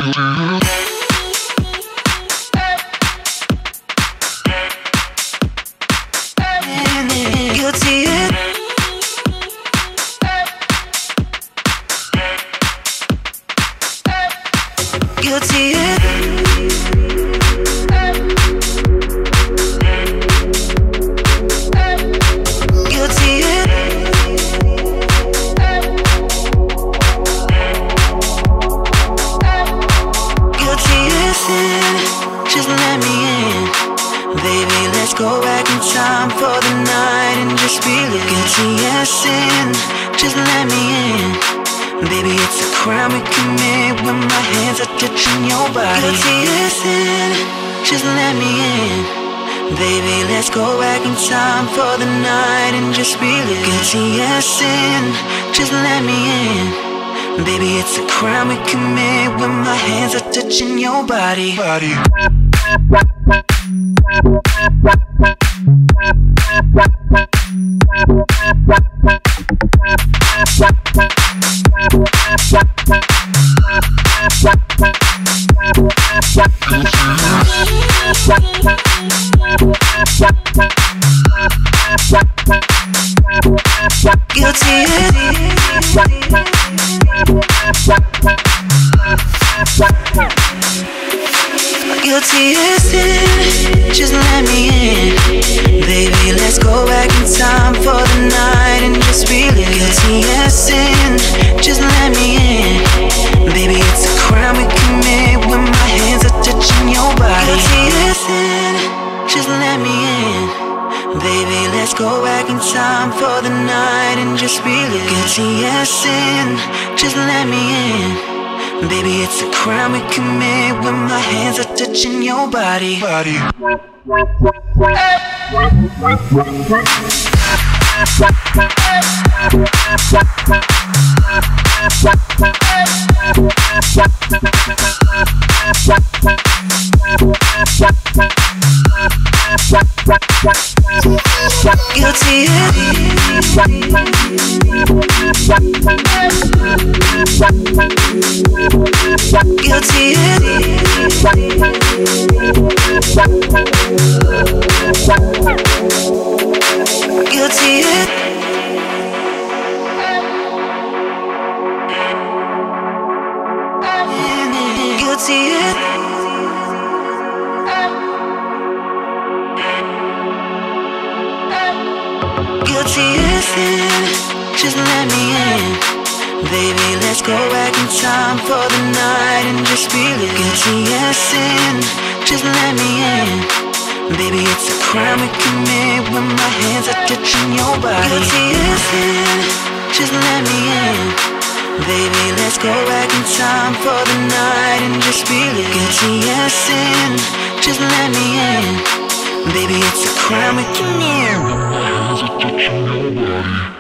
Guilty. Just let me in, baby, let's go back in time for the night and just feel it. Guilty as sin, just let me in, baby, it's a crime we commit when my hands are touching your body. Guilty as sin, just let me in, baby, let's go back in time for the night and just feel it. Guilty as sin, just let me in, baby, it's a crime we commit when my hands are touching your body. Guilty. Guilty as sin, just let me in, baby, let's go back in time for the night and just feel it. Guilty as sin, just let me in, baby, it's a crime we commit when my hands are touching your body. Guilty as sin, just let me in, baby, let's go back in time for the night and just feel it. Guilty as sin, just let me in, baby, it's a crime we commit when my hands are touching your body. Guilty. Guilty. Guilty. Guilty as sin, just let me in, baby, let's go back in time for the night and just feel it. Guilty as sin, just let me in, baby, it's a crime we commit when my hands are touching your body. Guilty as sin, just let me in, baby, let's go back in time for the night and just feel it. Guilty as sin, just let me in, baby, it's a crime we commit when my hands are touching your body.